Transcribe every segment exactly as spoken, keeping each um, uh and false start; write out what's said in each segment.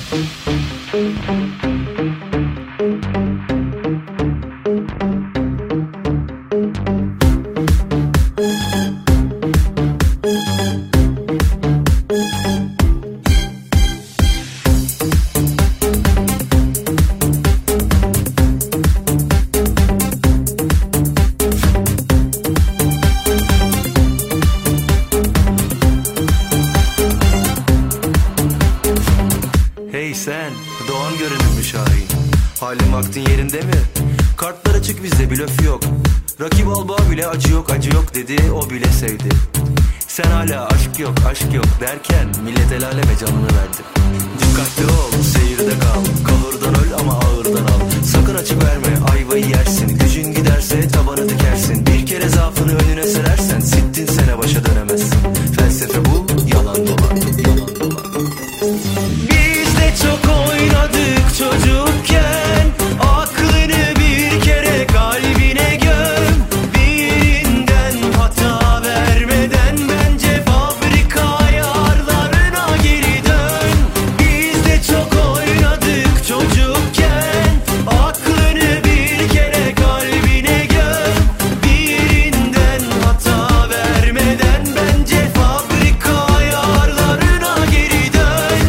Hey sen, doğan görünümlü şahin. Halin vaktin yerinde mi? Kartlar açık, bizde blöf yok. Rakip albağa bile acı yok acı yok dedi, o bile sevdi. Sen hala aşk yok aşk yok derken millet el aleme canını verdi. Dikkatli ol, seyirde kal. Kahırdan öl ama ağırdan al. Sakın açık verme, ayvayı yersin. Gücün giderse tabanı dikersin. Bir kere zaafını önüne serersen sittin sene başa dönemezsin. Felsefe bu, yalan dolan, yalan dolan. Biz de çok oynadık çocukken. Aklını bir kere kalbine göm. Birinden hata vermeden bence fabrika ayarlarına geri dön. Biz de çok oynadık çocukken. Aklını bir kere kalbine göm. Birinden hata vermeden bence fabrika ayarlarına geri dön.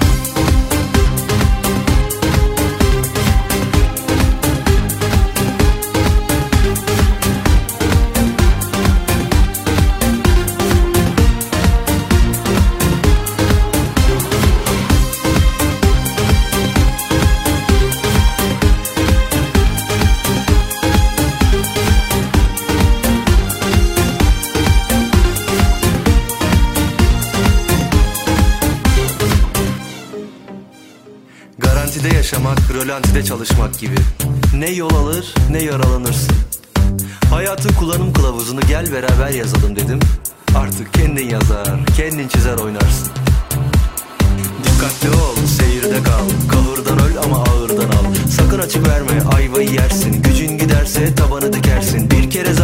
Garantide yaşamak, rölantide çalışmak gibi. Ne yol alır, ne yaralanırsın. Hayatın kullanım kılavuzunu gel beraber yazalım dedim. Artık kendin yazar, kendin çizer oynarsın. Dikkatli ol, seyirde kal. Kahırdan öl ama ağırdan al. Sakın açık verme, ayvayı yersin. Gücün giderse tabanı dikersin. Bir kere